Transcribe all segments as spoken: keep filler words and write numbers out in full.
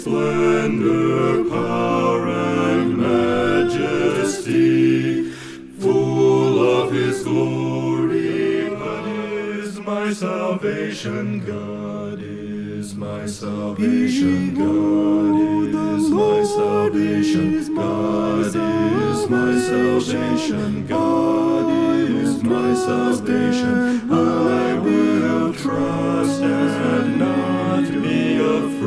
splendor, power, and majesty, full of his glory. God is my salvation, God is my salvation, God is my salvation, God is my salvation, God is my salvation. I will trust and not be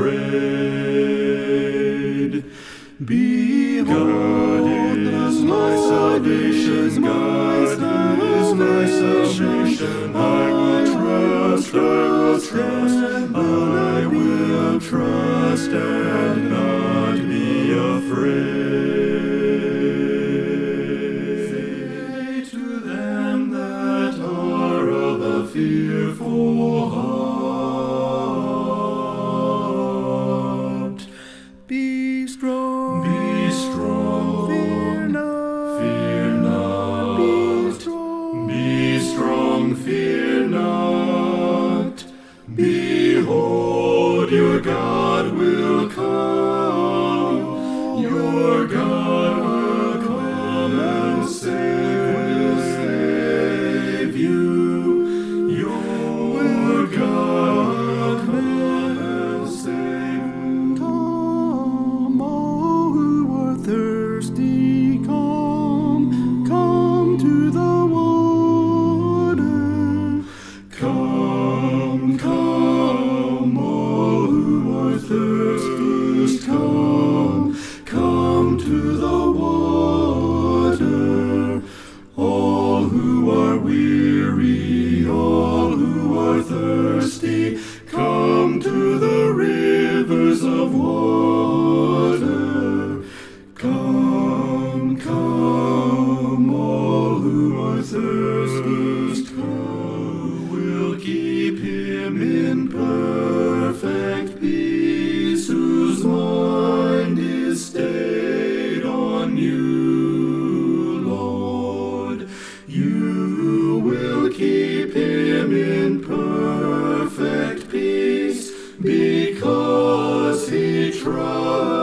afraid. Behold, God is my salvation, God is my salvation. I will trust, I will trust, I will trust and not be afraid. Say to them that are of a fearful heart, be strong, be strong, fear not, fear not, be strong, be strong, fear not. Behold, your God will come, your God will come and save, will save you. Your God will come and save you. Come, all who are thirsty, come, come to the water. Come, come, all who are thirsty, come, come to the water. All who are weary, all who are thirsty, come to the rivers of water. Come, come, all who are thirsty, come. Will keep him in perfect peace, whose mind is stayed on you, Lord. You will keep him in perfect peace, because he trusts